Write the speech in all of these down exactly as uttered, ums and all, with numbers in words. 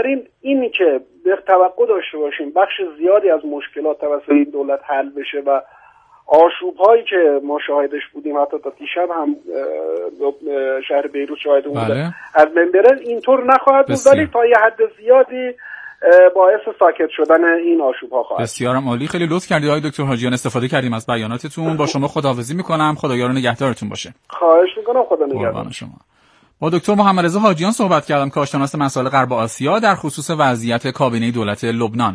بنابراین اینی که به توقع داشته باشیم بخش زیادی از مشکلات توسط این دولت حل بشه و آشوب هایی که ما شاهدش بودیم حتی تا دیشب هم شهر بیروت شاهد اون بوده از بین بره، اینطور نخواهد بود، ولی تا یه حد زیادی باعث ساکت شدن این آشوب ها خواهد. بسیارم عالی، خیلی لطف کردید آقای دکتر حاجیان، استفاده کردیم از بیاناتتون. با شما خداحافظی میکنم، خدایار و نگهدارتون باشه. خواهش میکنم، خدا نگهدار شما. با دکتر محمد رضا حاجیان صحبت کردم، کارشناس مسائل غرب آسیا، در خصوص وضعیت کابینه دولت لبنان.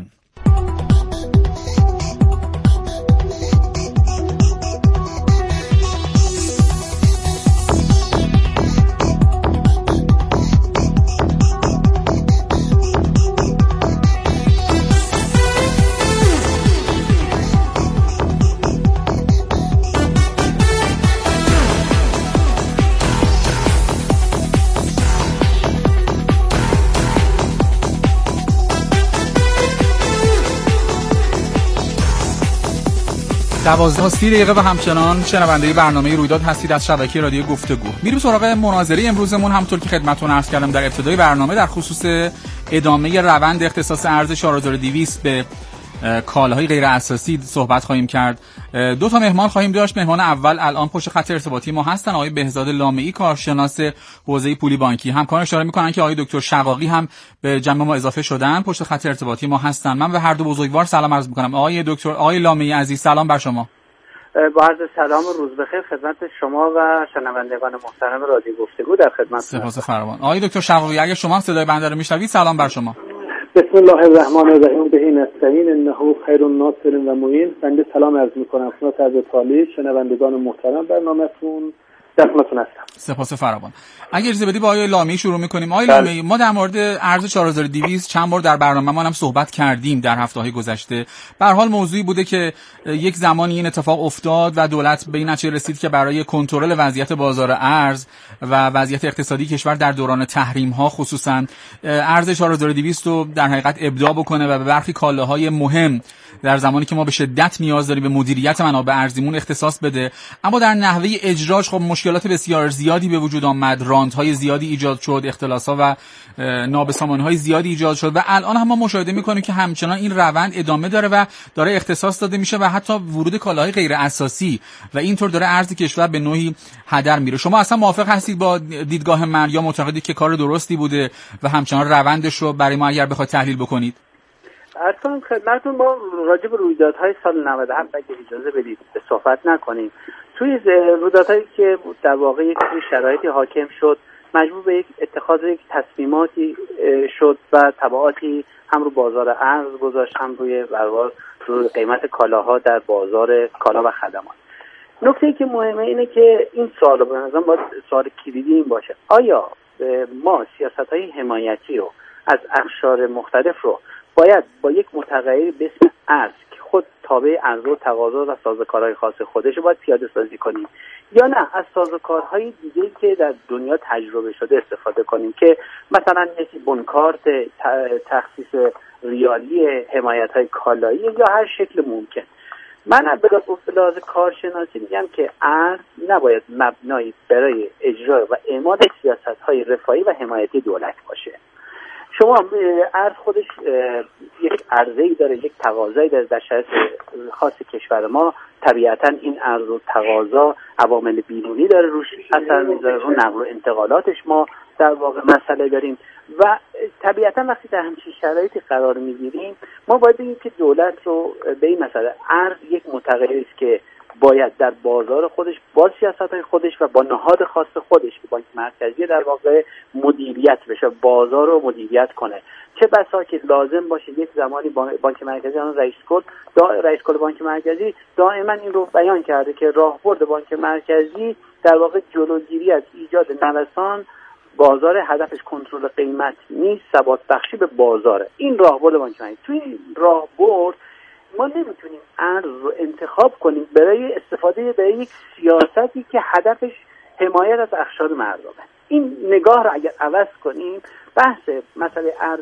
دوازده و سی دقیقه و همچنان شنونده برنامه رویداد هستید از شبکه رادیو گفتگو. میریم سراغ مناظره امروزمون. همونطور که خدمتتون عرض کردم در ابتدای برنامه، در خصوص ادامه روند اختصاص ارز چهار هزار و دویست به کالاهای غیر اساسی صحبت خواهیم کرد. دو تا مهمان خواهیم داشت. مهمان اول الان پشت خط ارتباطی ما هستن، آقای بهزاد لامعی، کارشناس حوزه پولی بانکی. همکاران اشاره میکنن که آقای دکتر شقاقی هم به جمع ما اضافه شدن، پشت خط ارتباطی ما هستن. من به هر دو بزرگوار سلام عرض میکنم. آقای دکتر آقای لامعی عزیز، سلام بر شما. با عرض سلام و روز بخیر خدمت شما و شنوندگان محترم رادیو گفتگو، در خدمت. سپاس فراوان. آقای دکتر شقاقی، اگه شما صدای بنده رو میشنوید، سلام بر شما. بسم الله الرحمن الرحیم. به نستعین انه خیر الناصر و معین. بنده سلام عرض میکنم خدمت حضرت عالی، شنوندگان محترم برنامه‌تون، در خدمتتون هستم. سپاس فراوان. اگه اجازه بدی با آقای لامعی شروع می‌کنیم. آقای لامعی، ما در مورد ارز چهار هزار و دویست چند بار در برنامه‌مون هم صحبت کردیم در هفته‌های گذشته. به هر حال موضوعی بوده که یک زمانی این اتفاق افتاد و دولت به این نتیجه رسید که برای کنترل وضعیت بازار ارز و وضعیت اقتصادی کشور در دوران تحریم‌ها خصوصا ارز چهار هزار و دویست رو در حقیقت ابداع بکنه و به برخی کالاهای مهم در زمانی که ما به شدت نیاز داریم به مدیریت منابع ارزیمون اختصاص بده. اما در نحوه اجراش خب مشکلات بسیار زیادی به وجود آمد، راندهای زیادی ایجاد شد، اختلاس‌ها و نابسامانی‌های زیادی ایجاد شد و الان هم ما مشاهده می‌کنیم که همچنان این روند ادامه داره و داره اختصاص داده میشه و حتی ورود کالاهای غیر اساسی و اینطور داره ارز کشور به نوعی هدر میره. شما اصلا موافق هستید با دیدگاه من یا معتقدید که کار درستی بوده و همچنان روندش رو برای ما اگر بخواید تحلیل بکنید؟ اصلا خدمتتون ما راجع به رویدادهای سال نود و هفت اگه اجازه بدید صحبت نکنیم. توی رویدادهایی که در واقع یک شرایطی حاکم شد، مجبور به یک اتخاذ یک تصمیماتی شد و تبعاتی هم رو بازار ارز گذاشت، هم روی برابر روی قیمت کالاها در بازار کالا و خدمات. نکته‌ای که مهمه اینه که این سوال به نظرم باید سوال کلیدی این باشه: آیا ما سیاست‌های حمایتی رو از اقشار مختلف رو باید با یک متغیر به اسم ارز که خود تابع عرضه و تقاضا و سازوکارهای خاص خودش باید پیاده سازی کنیم، یا نه از سازوکارهای دیگه‌ای که در دنیا تجربه شده استفاده کنیم که مثلا مثل بونکارت، تخصیص ریالی، حمایت‌های کالایی یا هر شکل ممکن. من به لحاظ کارشناسی میگم که ارز نباید مبنایی برای اجرا و اعمال سیاست‌های رفاهی و حمایتی دولت باشه. شما ارز خودش یک عرضه‌ای داره، یک تقاضایی داره. در شرایط خاص کشور ما طبیعتاً این عرض و تقاضا عوامل بیرونی داره روش اثر میذاره، رو نقل و انتقالاتش ما در واقع مسئله داریم و طبیعتاً وقتی در همچین شرایطی قرار میگیریم ما باید بگیم که دولت رو به این مسئله ارز یک متغیری است که باید در بازار خودش با سیاست‌های خودش و با نهاد خاص خودش که بانک مرکزی در واقع مدیریت بشه، بازار رو مدیریت کنه. چه بسا که لازم باشه یک زمانی بانک مرکزی، آن رئیس کل رئیس کل بانک مرکزی دائما این رو بیان کرده که راهبرد بانک مرکزی در واقع جلوگیری از ایجاد نوسان بازار، هدفش کنترل قیمت نیست، ثبات بخشی به بازاره. این راهبرد بانک مرکزی. توی این راهبرد ما نمیتونیم ارز رو انتخاب کنیم برای استفاده برای یک سیاستی که هدفش حمایت از اقشار مردمه. این نگاه رو اگر عوض کنیم، بحث مسئله ارز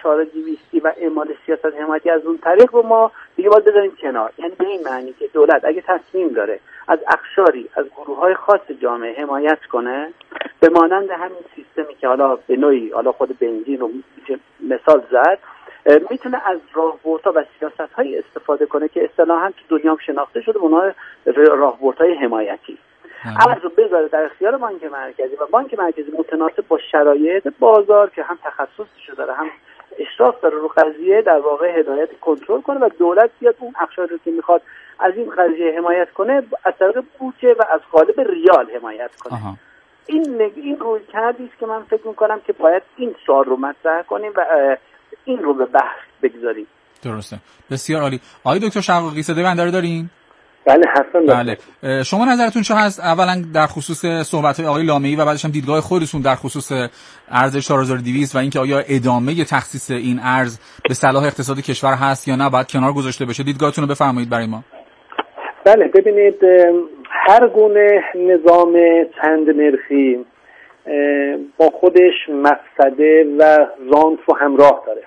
چهار دویستی و اعمال سیاست حمایتی از اون طریق رو ما دیگه باید بذاریم کنار. یعنی به این معنی که دولت اگه تصمیم داره از اقشاری از گروه‌های خاص جامعه حمایت کنه، به مانند همین سیستمی که حالا به نوعی حالا خود بنزین رو مثال زد، میتونه از راهبردها و سیاست‌های استفاده کنه که اصطلاحاً تو دنیا هم شناخته شده به اونها راهبردهای حمایتی. ارز رو بذاره در اختیار بانک مرکزی و بانک مرکزی متناسب با شرایط بازار که هم تخصصش داره هم اشراف داره رو قضیه، در واقع هدایت کنترل کنه و دولت بیاد اون اقشاری رو که میخواد از این قضیه حمایت کنه از طریق بودجه و از قالب ریال حمایت کنه. آها. این این روی کردی است که من فکر میکنم که باید این سوال رو مطرح کنیم و این رو به بحث بگذاریم. درسته، بسیار عالی. آقای دکتر شقاقی صدای بنده رو دارین؟ بله حتما. بله. شما نظرتون چه هست اولا در خصوص صحبت‌های آقای لامه‌ای و بعدش هم دیدگاه خودتون در خصوص ارز چهار هزار و دویست و اینکه آیا ادامه تخصیص این ارز به صلاح اقتصاد کشور هست یا نه باید کنار گذاشته بشه؟ دیدگاهتون رو بفرمایید برای ما. بله ببینید، هر گونه نظام چند نرخی با خودش مفسده و رانت رو همراه داره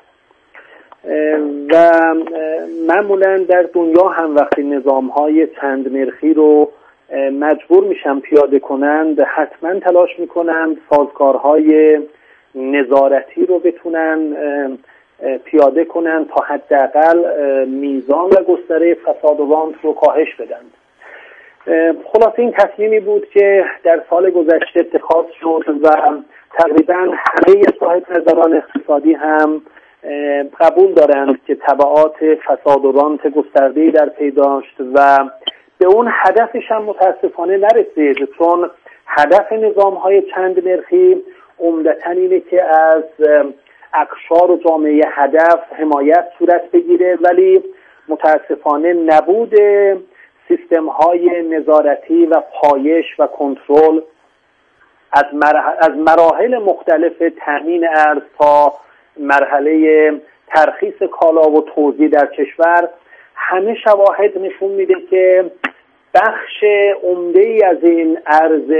و معمولا در دنیا هم وقتی نظام‌های چند نرخی رو مجبور میشن پیاده کنند حتما تلاش میکنند سازگارهای نظارتی رو بتونن پیاده کنند تا حداقل میزان و گستره فساد و رانت رو کاهش بدند. خلاصه این تصمیمی بود که در سال گذشته اتخاذ شد و تقریبا همه صاحب نظران اقتصادی هم قبول دارند که تبعات فساد و رانت گسترده‌ای در پی داشت و به اون هدفش هم متاسفانه نرسید، چون هدف نظام‌های چند نرخی عمدتاً اینه که از اقشار و جامعه هدف حمایت صورت بگیره، ولی متاسفانه نبود سیستم‌های نظارتی و پایش و کنترل از از مراحل مختلف تامین ارز تا مرحله ترخیص کالا و توزیع در کشور، همه شواهد نشون میده که بخش عمده‌ای از این ارز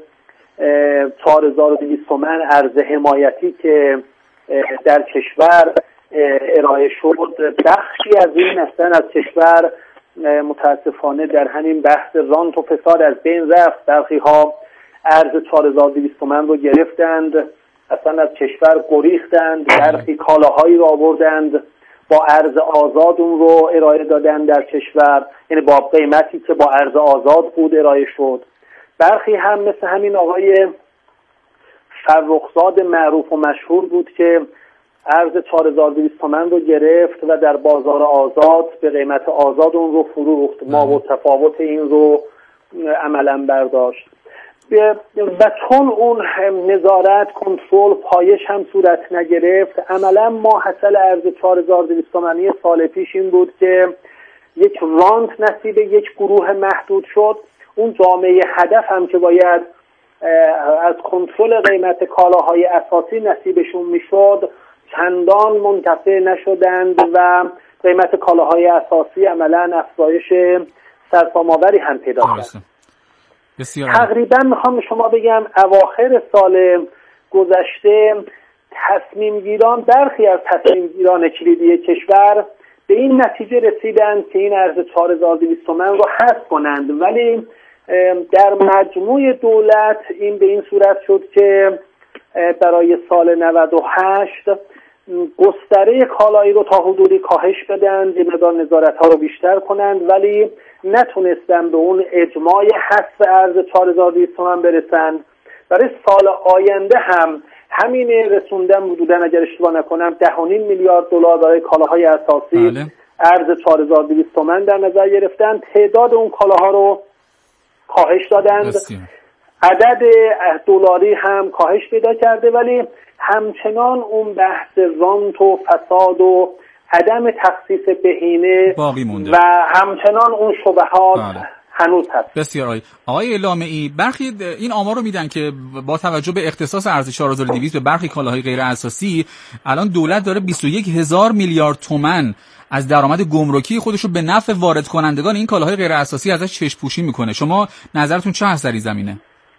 چهار هزار و دویست تومان ارز حمایتی که در کشور ارائه شد، بخشی از این اصلا از کشور متاسفانه در همین بحث رانت و فساد از بین رفت. برخی ها ارز چهار هزار و دویست تومان رو گرفتند، اصلا از کشور گریختند، برخی کالاهایی رو آوردند با ارز آزاد اون رو ارائه دادن در کشور، یعنی با قیمتی که با ارز آزاد بود ارائه شد. برخی هم مثل همین آقای فرخزاد معروف و مشهور بود که ارز چهار هزار و دویست تومان رو گرفت و در بازار آزاد به قیمت آزاد اون رو فروخت، ما و تفاوت این رو عملا برداشت و چون اون نظارت کنترل پایش هم صورت نگرفت، عملا ما حاصل ارز چهار هزار و دویست تومانی سال پیش این بود که یک رانت نصیب یک گروه محدود شد. اون جامعه هدف هم که باید از کنترل قیمت کالاهای اساسی نصیبشون میشد چندان منتفع نشدند و قیمت کالاهای اساسی عملا افزایش سرسام‌آوری هم پیدا کرد. تقریبا میخوام شما بگم اواخر سال گذشته تصمیم گیران، برخی از تصمیم گیران کلیدی کشور به این نتیجه رسیدند که این ارز چهار هزار و دویست تومان رو حذف کنند، ولی در مجموع دولت این به این صورت شد که برای سال نود و هشت گستره کالایی رو تا حدودی کاهش بدن، یه مقدار نظارت ها رو بیشتر کنند، ولی نتونستن به اون اجماع حذف ارز چهار هزار و دویست تومان برسن. برای سال آینده هم همین رسوندن حدوداً اگر اشتباه نکنم ده و نیم میلیارد دلار برای کالاهای اساسی بله. ارز چهار هزار و دویست تومان در نظر گرفتن. تعداد اون کالاها رو کاهش دادند، بسیار. عدد دلاری هم کاهش پیدا کرده، ولی همچنان اون بحث رانت و فساد و عدم تخصیص بهینه باقی مونده و همچنان اون شبهات بله. هنوز هست. بسیار عالی. آقای لامه‌ای، برخی این آمار رو میدن که با توجه به اختصاص ارز چهار هزار و دویست به برخی کالاهای غیر اساسی الان دولت داره بیست و یک هزار میلیارد تومان از درآمد گمرکی خودش رو به نفع وارد کنندگان این کالاهای غیر اساسی ازش چشم پوشی میکنه. شما نظرتون چه هست در این زمینه؟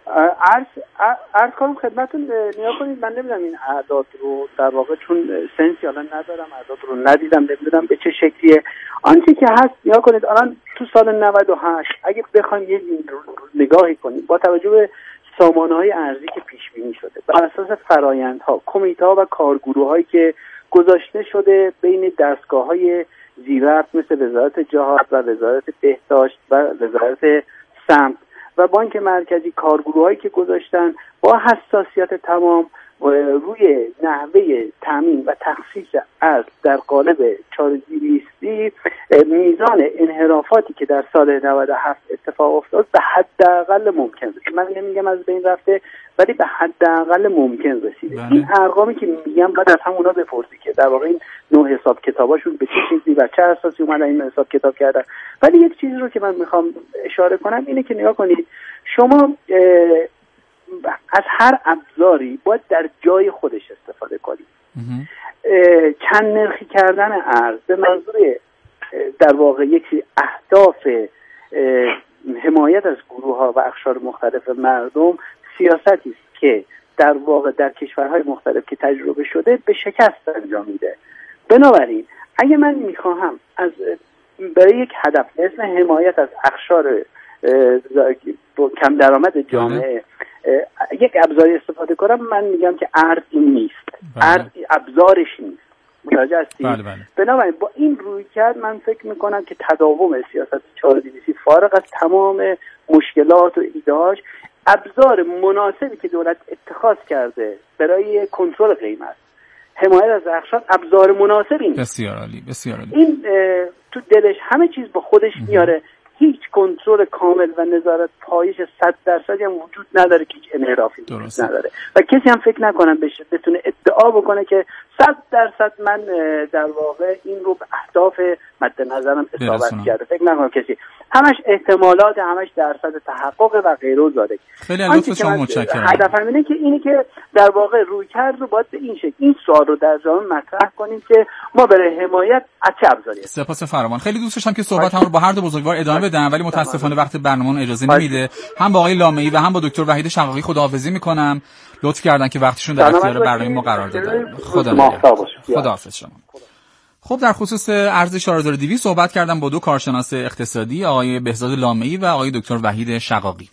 عرض عرض کنم خدمتتون. نیا کنید من نمیدونم این اعداد رو در واقع چون سنسی الان ندارم اعداد رو ندیدم نمیدونم به چه شکلیه. آنچه که هست نیا کنید الان تو سال نود و هشت اگه بخوایم یه نگاهی کنیم با توجه به سامانه‌های ارزی که پیش بینی شده بر اساس فرآیندها کمیته‌ها و کارگروه‌هایی که گذاشته شده بین دستگاه‌های زیررفت مثل وزارت جهاد و وزارت بهداشت و وزارت سمت و بانک مرکزی، کارگروهایی که گذاشتن با حساسیت تمام روی نحوه تامین و تخصیص ارز در قالب چهار دویستی میزان انحرافاتی که در سال نود و هفت اتفاق افتاد به حداقل ممکن رسید. من نمیگم از بین رفته ولی به حداقل ممکن رسیده. بله. این ارقامی که میگم بعد از همونا بپرسی که در واقع این نوع حساب کتاباشون به چه شکلی و چه اساسی اومدن این حساب کتاب کردن. ولی یک چیزی رو که من میخوام اشاره کنم اینه که نگاه کنید شما از هر ابزاری باید در جای خودش استفاده کنید. چند نرخی کردن ارز به منظور در واقع یک اهداف حمایت از گروه ها و اقشار مختلف مردم سیاستی است که در واقع در کشورهای مختلف که تجربه شده به شکست انجام میده. بنابراین اگه من میخواهم از برای یک هدف مثل حمایت از اقشار کم درآمد جامعه یک ابزاری استفاده کنم من میگم که ارز این نیست. ارز ابزارش نیست. متوجه هستید؟ بله بله. بنابراین با این رویکرد من فکر میکنم که تداوم سیاست چهار دویستی فارغ از تمام مشکلات و ایده‌هاش ابزار مناسبی که دولت اتخاذ کرده برای کنترل قیمت حمایت از اقشار ابزار مناسبی نیست. بسیار عالی بسیار عالی. این تو دلش همه چیز با خودش میاره. هیچ کنترل کامل و نظارت پایش صد درصدی هم وجود نداره که هیچ انحرافی وجود نداره و کسی هم فکر نکنم بشه بتونه ادعا بکنه که صد درصد من در واقع این رو به اهداف مد نظرم اصابت کرده. فکر نکنم کسی همش احتمالات همش درصد تحقق و غیره و زاده. خیلی لطف شما متشکرم. هدفم اینه که اینی که در واقع رویکرد رو باید به این شکل این سوال رو در جامعه مطرح کنیم که ما برای حمایت از چه ابزاری. سپاس فراوان. خیلی دوست داشتم که صحبتام رو با هر دو بزرگوار ادامه بدم ولی متاسفانه وقت برنامه‌مون اجازه نمیده. هم با آقای لامعی و هم با دکتر وحید شقاقی خداحافظی میکنم. لطف کردن که وقتشون در اختیار برنامه ما قرار دادن. خدا نگهدار. خداحافظ شما. خب در خصوص ارز چهار هزار و دویست صحبت کردم با دو کارشناس اقتصادی آقای بهزاد لامعی و آقای دکتر وحید شقاقی.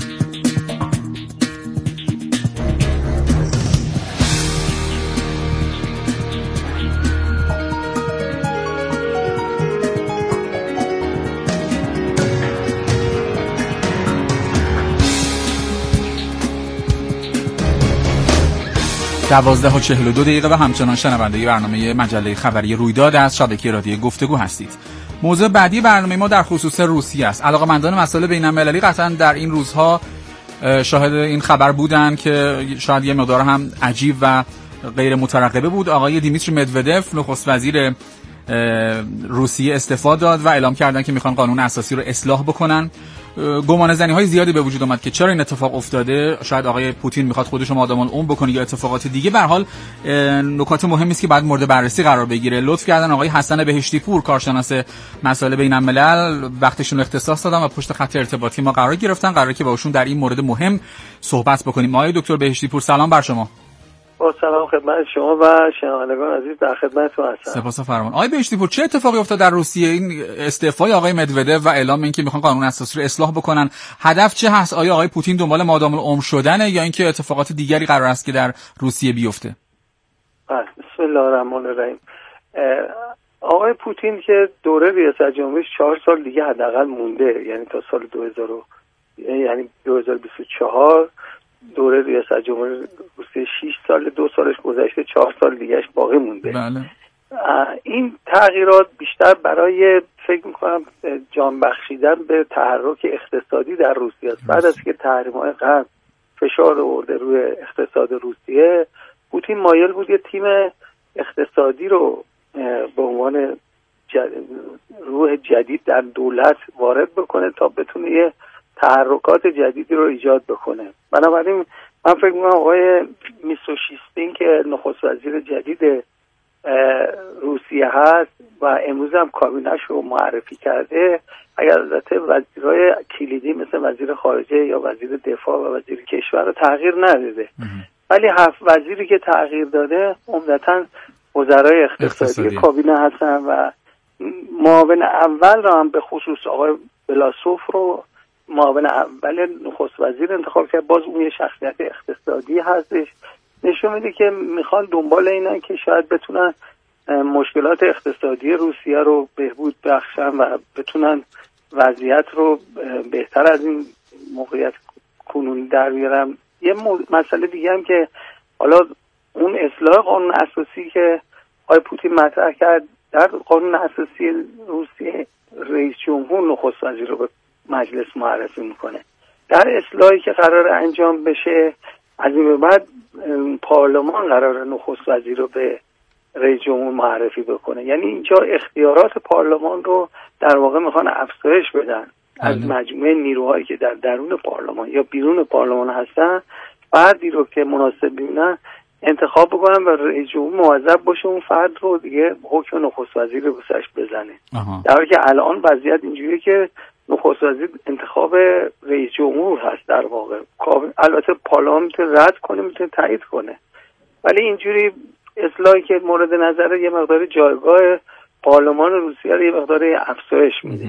دوازده و چهل و دو دقیقه و همچنان شنونده برنامه مجله خبری رویداد از شبکه رادیو گفتگو هستید. موضوع بعدی برنامه ما در خصوص روسیه است. علاقه‌مندان مسائل بین‌المللی قطعاً در این روزها شاهد این خبر بودن که شاید یه مقدار هم عجیب و غیر مترقبه بود. آقای دیمیتری مدودف نخست وزیر روسیه استعفا داد و اعلام کردن که میخوان قانون اساسی رو اصلاح بکنن. گمان زنی های زیادی به وجود اومد که چرا این اتفاق افتاده. شاید آقای پوتین میخواد خودش رو مادام العمر بکنه یا اتفاقات دیگه. به هر حال نکات مهمی است که بعد مورد بررسی قرار بگیره. لطف کردن آقای حسن بهشتی پور کارشناس مسائل بین الملل وقتشون اختصاص دادن و پشت خط ارتباطی ما قرار گرفتن. قراره که باهاشون در این مورد مهم صحبت بکنیم. آقای دکتر بهشتی پور سلام بر شما. با سلام خدمت شما و شنوندگان عزیز در خدمتتون هستم. سپاس فرمان. آقای بهشتی پور چه اتفاقی افتاد در روسیه؟ این استعفای آقای مدودف و اعلام اینکه میخوان قانون اساسی رو اصلاح بکنن، هدف چه هست؟ آیا آقای پوتین دنبال مادام العمر شدنه یا اینکه اتفاقات دیگری قرار است که در روسیه بیفته؟ بسم الله الرحمن الرحیم. آقای پوتین که دوره ریاست جمهوریش چهار سال دیگه حداقل مونده، یعنی تا سال دو هزار یعنی دو هزار و بیست و چهار دوره ریاست جمهوری روسیه شش سال، دو سالش گذشته، چهار سال دیگهش باقی مونده. بله. این تغییرات بیشتر برای فکر میکنم جان بخشیدن به تحرک اقتصادی در روسیه است. بعد از که تحریم‌های غرب فشار آورده روی اقتصاد روسیه، پوتین مایل بود یه تیم اقتصادی رو به عنوان جد... روح جدید در دولت وارد بکنه تا بتونه یه تحرکات جدیدی رو ایجاد بکنه. بنابراین من فکر می‌کنم آقای میسوشیستین که نخست وزیر جدید روسیه هست و امروز هم کابینه‌اش رو معرفی کرده، اگر البته وزیرای کلیدی مثل وزیر خارجه یا وزیر دفاع و وزیر کشور رو تغییر نداده، ولی هفت وزیری که تغییر داده عمدتاً وزرای اقتصادی کابینه هستن و معاون اول رو هم به خصوص آقای بلاسوف رو معاون اول نخست وزیر انتخاب کرد. باز اون یه شخصیت اقتصادی هستش، نشون میده که میخوان دنبال اینن که شاید بتونن مشکلات اقتصادی روسیه رو بهبود بخشن و بتونن وضعیت رو بهتر از این موقعیت کنونی در بیارن. یه مسئله دیگه هم که حالا اون اصلاح قانون اساسی که آقای پوتین مطرح کرد، در قانون اساسی روسیه رئیس جمهور نخست وزیر رو به مجلس معرفی میکنه. در اصلاحی که قرار انجام بشه از این به بعد پارلمان قرار نخست وزیر رو به رئیس جمهور معرفی بکنه. یعنی اینجا اختیارات پارلمان رو در واقع میخوان افزایش بدن از مجموعه نیروهایی که در درون پارلمان یا بیرون پارلمان هستن، فردی رو که مناسب ببینن انتخاب بکنن و رئیس جمهور موظف باشه اون فرد رو دیگه حکم نخست وزیر رو بسش بزنه. در حالی که الان وضعیت اینجوریه که نخست وزیر انتخاب رئیس جمهور هست در واقع. البته پارلمان میتونه رد کنه، میتونه تایید کنه، ولی اینجوری اصلاحی که مورد نظر یه مقدار جایگاه پارلمان روسیه رو یه مقدار افزایش میده.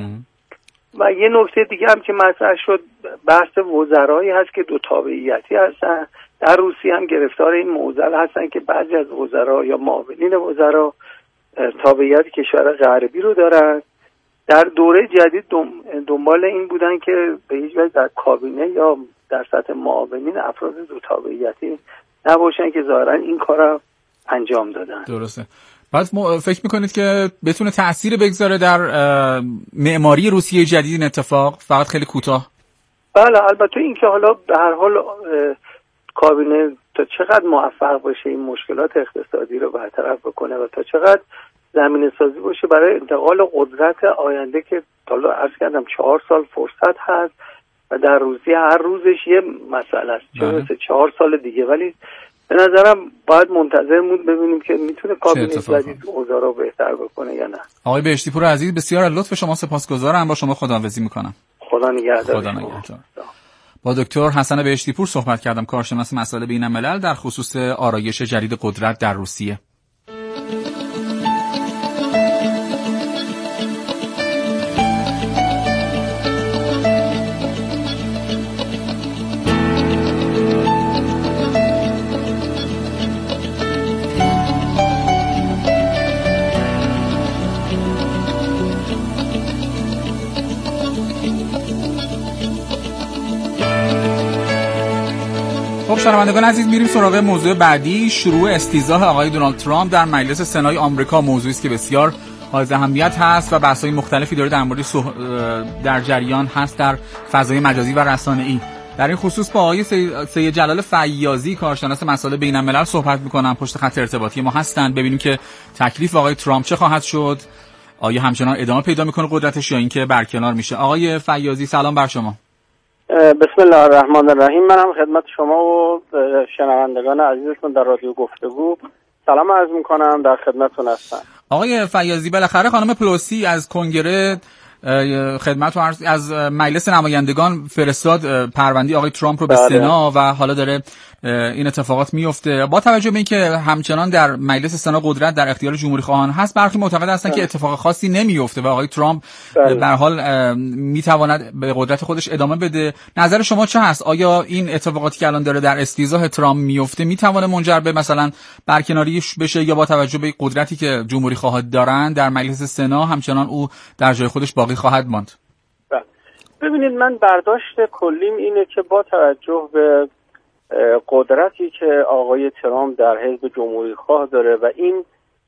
و یه نکته دیگه هم که مطرح شد بحث وزرایی هست که دو تابعیتی هستن. در روسیه هم گرفتار این معضل هستن که بعضی از وزرا یا معاونین وزرا تابعیت کشور غربی رو دارن. در دوره جدید دنبال این بودن که به هیچ وجه در کابینه یا در سطح معاونین افراد دو تابعیتی نباشن که ظاهرا این کار انجام دادن. درسته. بعد فکر میکنید که بتونه تأثیر بگذاره در معماری روسیه جدید این اتفاق؟ فقط خیلی کوتاه. بله، البته این که حالا به هر حال کابینه تا چقدر موفق باشه این مشکلات اقتصادی رو برطرف بکنه و تا چقدر زمینه سازی باشه برای انتقال قدرت آینده که حالا عرض کردم چهار سال فرصت هست و در روسیه هر روزش یه مسئله است، چه مثل چهار سال دیگه. ولی به نظرم باید منتظر موند ببینیم که میتونه کابینه جدید اوضاع رو بهتر بکنه یا نه. آقای بهشتی پور عزیز، بسیار از لطف شما سپاسگزارم. با شما خداحافظی میکنم. خدا نگهدار. خدا نگهدار. با دکتر حسن بهشتی پور صحبت کردم، کارشناس مسائل بین‌الملل، در خصوص آرایش جدید قدرت در روسیه. خب شنوندگان عزیز، میریم سراغ موضوع بعدی. شروع استیضاح آقای دونالد ترامپ در مجلس سنای آمریکا موضوعی است که بسیار حائز اهمیت هست و بحث‌های مختلفی داره در مورد صح... در جریان هست در فضای مجازی و رسانه‌ای. در این خصوص با آقای سید جلال فیاضی، کارشناس مسائل بین‌الملل صحبت می‌کنم. پشت خط ارتباطی ما هستند. ببینیم که تکلیف آقای ترامپ چه خواهد شد. آیا همچنان ادامه پیدا می‌کنه قدرتش یا اینکه برکنار میشه؟ آقای فیاضی سلام بر شما. بسم الله الرحمن الرحیم. من هم خدمت شما و شنوندگان عزیزتون در رادیو گفتگو سلام عرض میکنم، در خدمتتون هستم. آقای فیاضی، بالاخره خانم پلوسی از کنگره خدمت و از مجلس نمایندگان فرستاد پرونده آقای ترامپ رو به بله. سنا و حالا داره این اتفاقات میفته. با توجه به اینکه همچنان در مجلس سنا قدرت در اختیار جمهوری خواهان هست، برخی معتقد هستن بله. که اتفاق خاصی نمیفته و آقای ترامپ بله. به هر حال میتواند به قدرت خودش ادامه بده. نظر شما چه هست؟ آیا این اتفاقاتی که الان داره در استیضاح ترامپ میفته میتونه منجر به مثلا برکناریش بشه، یا با توجه به قدرتی که جمهوری خواهان دارن در مجلس سنا همچنان او در جای خودش باقی خواهد ماند؟ بله. ببینید، من برداشت کلیم اینه که با توجه به قدرتی که آقای ترامپ در حزب جمهوری خواه داره و این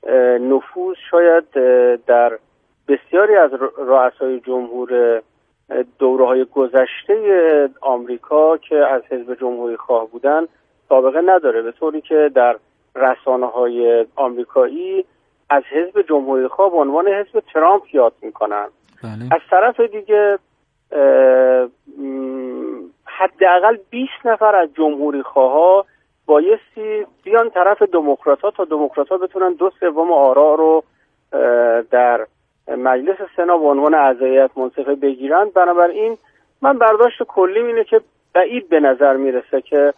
نفوذ شاید در بسیاری از رؤسای جمهور دوره‌های گذشته آمریکا که از حزب جمهوری خواه بودن سابقه نداره، به طوری که در رسانه‌های آمریکایی از حزب جمهوری خواه به عنوان حزب ترامپ یاد میکنن. بله. از طرف دیگه حداقل بیست نفر از جمهوری خواها بایستی بیان طرف دموکرات‌ها تا دموکرات‌ها بتونن دو سوم آرا رو در مجلس سنا به عنوان اعضاییت منصفه بگیرند. بنابراین من برداشت کلیم اینه که بعید به نظر میرسه که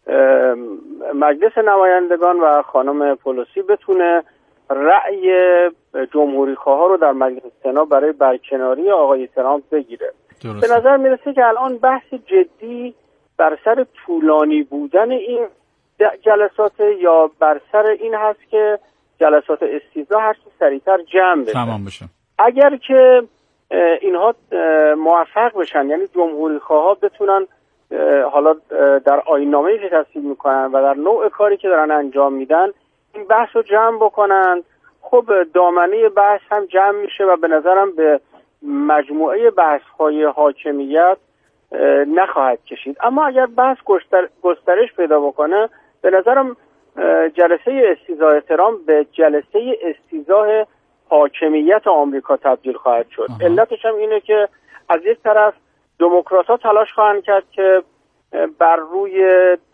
مجلس نمایندگان و خانم پلوسی بتونه رأی جمهوری خواه رو در مجلس سنا برای برکناری آقای ترامپ بگیره. درسته. به نظر میرسه که الان بحث جدی بر سر طولانی بودن این جلسات یا بر سر این هست که جلسات استیضاح هر چه سریعتر جمع بشه. تمام بشه. اگر که اینها موفق بشن، یعنی جمهوری خواها بتونن حالا در آیین‌نامه‌ای که تصویب میکنن و در نوع کاری که دارن انجام میدن این بحث رو جمع بکنن، خب دامنه بحث هم جمع میشه و به نظرم به مجموعه بحث‌های حاکمیت نخواهد کشید. اما اگر بحث گستر... گسترش پیدا بکنه، به نظرم جلسه استیضاح ترامپ به جلسه استیضاح حاکمیت آمریکا تبدیل خواهد شد. آها. علتش هم اینه که از یک طرف دموکرات‌ها تلاش خواهند کرد که بر روی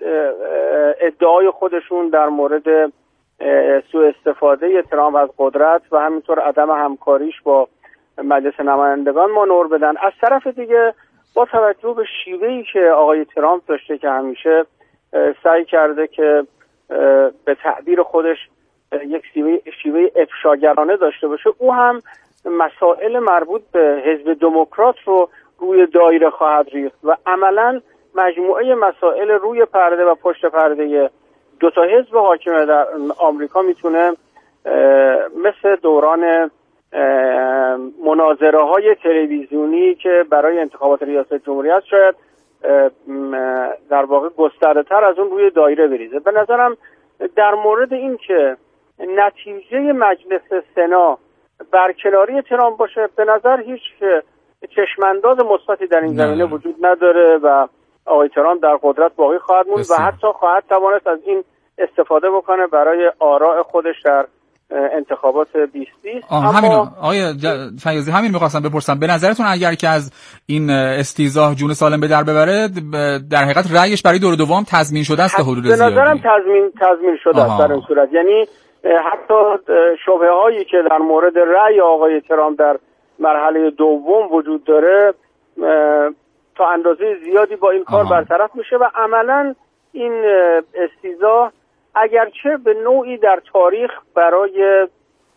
ادعای خودشون در مورد سوء استفاده ترامپ از قدرت و همینطور عدم همکاریش با مجلس نمایندگان مانور بدن. از طرف دیگه با توجه به شیوهی که آقای ترامپ داشته که همیشه سعی کرده که به تعبیر خودش یک شیوه شیوه افشاگرانه داشته باشه، او هم مسائل مربوط به حزب دموکرات رو روی دایره خواهد ریخت و عملاً مجموعه مسائل روی پرده و پشت پرده دو تا حزب حاکم در آمریکا میتونه مثل دوران مناظره های تلویزیونی که برای انتخابات ریاست جمهوری است شاید در واقع گسترده تر از اون روی دایره بریزه. به نظرم در مورد این که نتیجه مجلس سنا برکناری ترامپ باشه، به نظر هیچ چشمانداز مثبتی در این زمینه وجود نداره و آقای ترامپ در قدرت باقی خواهد موند و حتی خواهد توانست از این استفاده بکنه برای آراء خودش در انتخابات بیست بیست. اما همین آقای فیاضی همین می‌خواستم بپرسم، به نظرتون اگر که از این استیضاح جون سالم به در ببره، در حقیقت رأیش برای دور دوم تضمین شده است حدود زیادی؟ به نظرم تضمین تضمین شده است در این صورت. یعنی حتی شبهه‌هایی که در مورد رأی آقای ترامپ در مرحله دوم وجود داره تا اندازه زیادی با این کار برطرف میشه و عملاً این استیضاح اگرچه به نوعی در تاریخ برای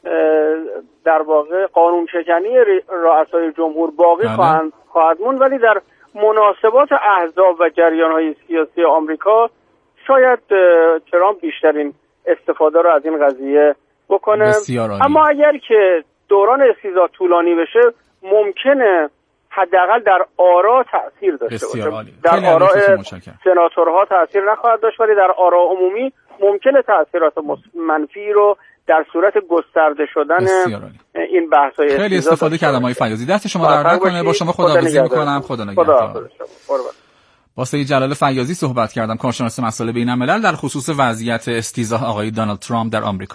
در واقع قانون شکنی رؤسای جمهور باقی خواهد خواهد موند، ولی در مناسبات احزاب و جریان‌های سیاسی آمریکا شاید ترامپ بیشترین استفاده رو از این قضیه بکنه. اما اگر که دوران استیضاح طولانی بشه ممکنه حداقل در آرا تأثیر داشته باشه. در آراء سناتورها تأثیر نخواهد داشت، ولی در آراء عمومی ممکنه تأثیرات منفی رو در صورت گسترده شدن این بحث‌های خیلی استفاده کردم آقای فیاضی. دست شما در نکنه. با شما خداحافظی می‌کنم. خدا نگهدار. با سید جلال فیاضی صحبت کردم، کارشناس مسائل بین‌الملل، در خصوص وضعیت استیضاح آقای دونالد ترامپ در آمریکا.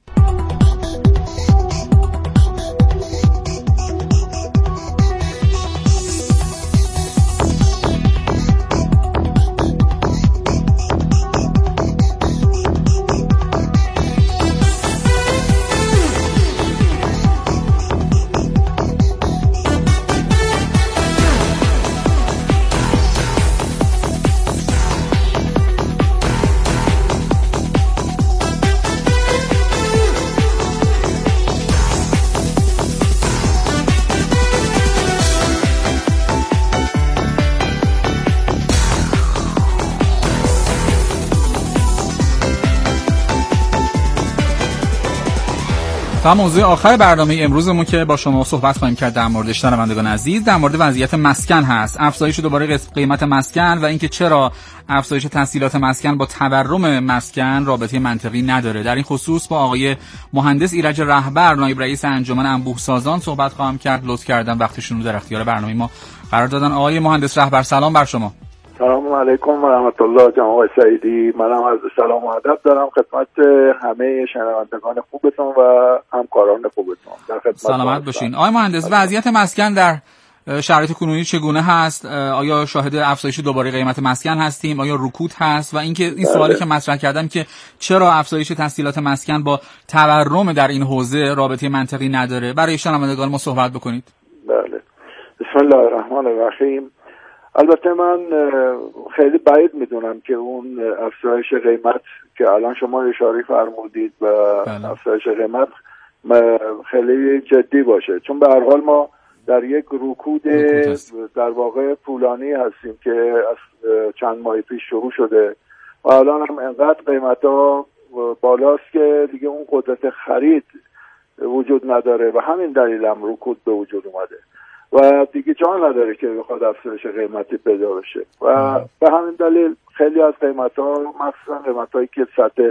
و موضوع آخر برنامه امروزمون که با شما صحبت خواهیم کرد در موردش شنوندگان عزیز، در مورد وضعیت مسکن هست. افزایش دوباره قیمت مسکن و اینکه چرا افزایش تسهیلات مسکن با تورم مسکن رابطه منطقی نداره. در این خصوص با آقای مهندس ایرج رهبر، نایب رئیس انجمن انبوه سازان صحبت خواهم کرد. لطف کردن وقتشون رو در اختیار برنامه ما قرار دادن. آقای مهندس رهبر سلام بر شما. سلام علیکم و رحمت الله. جناب آقای سعیدی، منم از سلام و ادب دارم خدمت همه شنوندگان خوبتون و همکاران خوبتون. در خدمت سلامت باشین. آقای مهندس، وضعیت مسکن در شرایط کنونی چگونه هست؟ آیا شاهد افزایش دوباره قیمت مسکن هستیم؟ آیا رکود هست؟ و اینکه این سوالی که مطرح کردم که چرا افزایش تسهیلات مسکن با تورم در این حوزه رابطه منطقی نداره، برای شنوندگان ما صحبت بکنید. بله، بسم الله الرحمن الرحیم. البته من خیلی بعید میدونم که اون افزایش قیمت که الان شما اشاره فرمودید و بله. افزایش قیمت خیلی جدی باشه، چون به هر حال ما در یک رکود در واقع طولانی هستیم که از چند ماه پیش شروع شده و الان هم انقدر قیمت‌ها بالاست که دیگه اون قدرت خرید وجود نداره و همین دلیل هم رکود به وجود اومده و دیگه جا نداره که بخواد افزایش قیمتی پیدا بشه و به همین دلیل خیلی از قیمت‌ها، مخصوصا قیمت‌هایی که سطح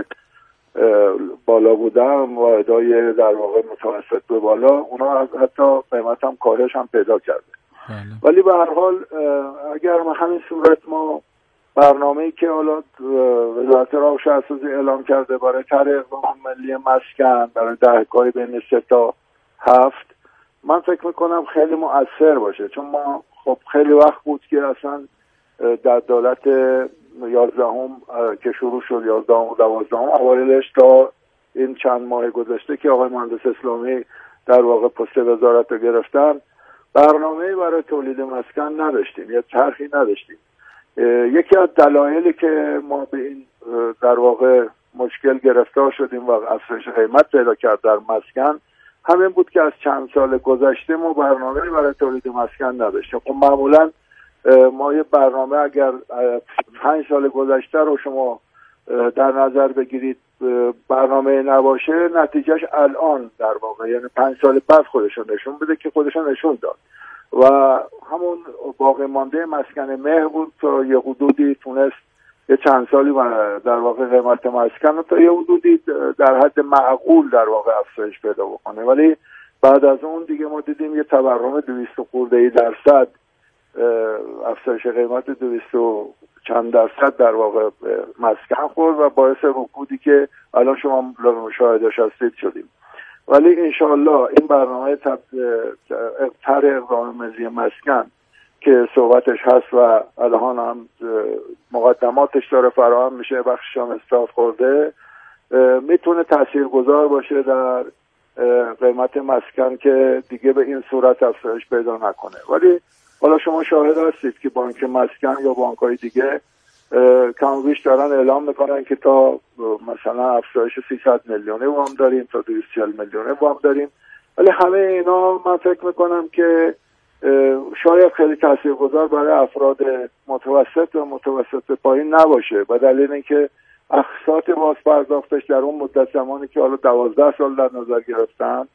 بالا بودن و ادای در واقع متوسط به بالا، اونا حتی قیمت هم کاهش هم پیدا کرده. بله. ولی به هر حال اگر ما همین صورت ما برنامه‌ای که حالا وزارت راه و شهرسازی اعلام کرده برای طرح اقدام ملی مسکن برای دهک‌های بین سه تا هفت، من فکر میکنم خیلی مؤثر باشه، چون ما خب خیلی وقت بود که اصلا در دولت یازدهم که شروع شد، یازدهم و دوازدهم اوایلش تا این چند ماه گذشته که آقای مهندس اسلامی در واقع پست وزارت رو گرفتن، برنامه‌ای برای تولید مسکن نداشتیم، یا طرحی نداشتیم. یکی از دلایلی که ما به این در واقع مشکل گرفتار شدیم و افزایش قیمت پیدا کرد در مسکن همین بود که از چند سال گذشته ما برنامه‌ای برای تولید مسکن نداشتیم. خب معمولاً ما یه برنامه اگر پنج سال گذشته رو شما در نظر بگیرید برنامه نباشه، نتیجهش الان در واقع یعنی پنج سال بعد خودشون نشون بده که خودشون نشون داد و همون باقی مانده مسکن مهر بود تا یه حدودی تونست یه چند سالی در واقع قیمت مسکن تا یه حدودی در حد معقول در واقع افزایش پیدا بکنه، ولی بعد از اون دیگه ما دیدیم یه تورم دویست خورده ای درصد افزایش قیمت دویست و چند درصد در واقع مسکن خورد و باعث رکودی که الان شما شاهدش هستید شدیم. ولی انشاءالله این برنامه طرح اقدام ملی مسکن که صحبتش هست و الان هم مقدماتش داره فراهم میشه، بخشش هم استارت خورده، میتونه تاثیرگذار باشه در قیمت مسکن که دیگه به این صورت افزایش پیدا نکنه. ولی حالا شما شاهد هستید که بانک مسکن یا بانک‌های دیگه کم بیش دارن اعلام میکنن که تا مثلا افزایش سیصد میلیونه وام داریم، تا دویست و چهل میلیونه وام داریم، ولی همه اینا من فکر میکنم که شاید خیلی تاثیرگذار برای افراد متوسط و متوسط پایین نباشه، به دلیل اینکه اقساط باز پرداختش در اون مدت زمانی که حالا دوازده سال در نظر گرفتن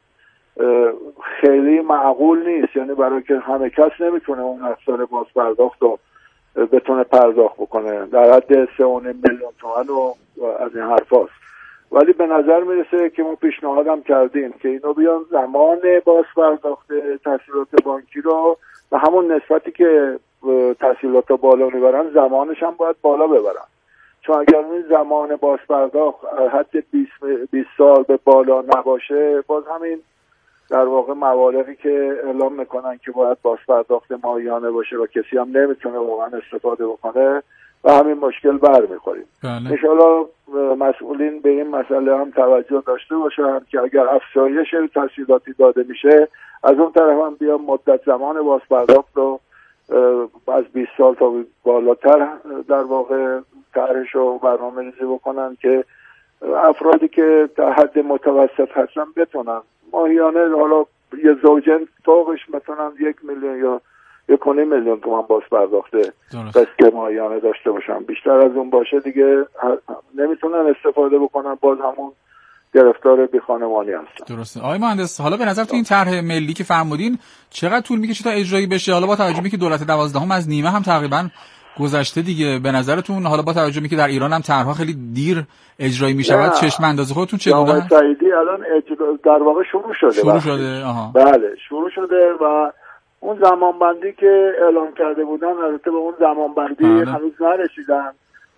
خیلی معقول نیست، یعنی برای که همه کس نمیتونه اون اقساط باز پرداخت رو بتونه پرداخت بکنه، در حد سه و نیم میلیون تومان و از این حرف هست. ولی به نظر میرسه که ما پیشنهادم کردیم که اینو بیان زمان باز پرداخت تسهیلات بانکی رو و همون نسبتی که تسهیلات بالا میبرن زمانش هم باید بالا ببرن، چون اگر این زمان باز پرداخت حد بیست سال به بالا نباشه، باز همین در واقع مبالغی که اعلام میکنن که باید باز پرداخت ماهیانه باشه و کسی هم نمیتونه واقعا استفاده بکنه و همین مشکل برمیخوریم. ان شاءالله مسئولین به این مسئله هم توجه داشته باشن که اگر افزایش تسهیلاتی داده میشه، از اون طرف هم بیان مدت زمان باز پرداخت رو از بیست سال تا بالاتر در واقع طرحش رو برنامه‌ریزی بکنن که افرادی که در حد متوسط هستن بتونن ماهیانه، حالا یه زوجین فوقش مثلا یک میلیون یا یک و نیم میلیون تومان باز پرداخته قسط ماهیانه داشته باشن، بیشتر از اون باشه دیگه نمیتونن استفاده بکنن، باز همون گرفتار بی خانمانی هستن. درسته. آقای مهندس، حالا به نظر تو این طرح ملی که فرمودین چقدر طول میکشه تا اجرایی بشه؟ حالا با توجه به که دولت دوازدهم از نیمه هم تقریبا گذشته دیگه، به نظرتون حالا با توجه به که در ایران هم طرح‌ها خیلی دیر اجرایی میشود، چشم انداز خودتون چگونه است؟ سعیدی الان اجرا در واقع شروع شده. شروع شده. آها. بله شروع شده و اون زمانبندی که اعلام کرده بودن البته به اون زمانبندی هنوز نرسیدن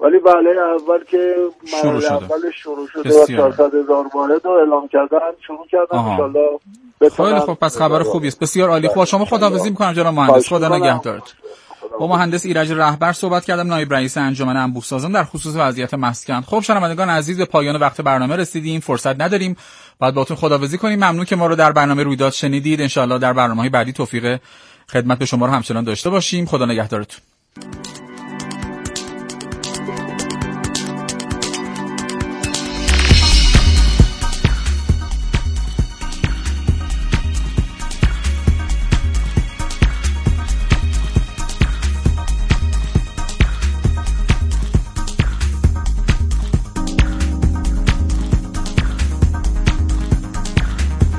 ولی بله اول که مرحله اول شروع شده و چهارصد هزار واحد رو اعلام کردن شروع کردن ان شاء الله. خیلی خوب، پس خبر خوبی است. بسیار عالی. خب شما خداحافظی می‌کنم جناب مهندس، خدا نگهدارت. با مهندس ایرج رهبر صحبت کردم، نایب رئیس انجمن انبوه‌سازان در خصوص وضعیت مسکن. خب شنوندگان عزیز، به پایان وقت برنامه رسیدیم، فرصت نداریم، بعد باهاتون خداحافظی کنیم. ممنون که ما رو در برنامه رویداد شنیدید. ان شاء الله در برنامه‌های بعدی توفیق خدمت به شما رو همچنان داشته باشیم. خدا نگهدارتون.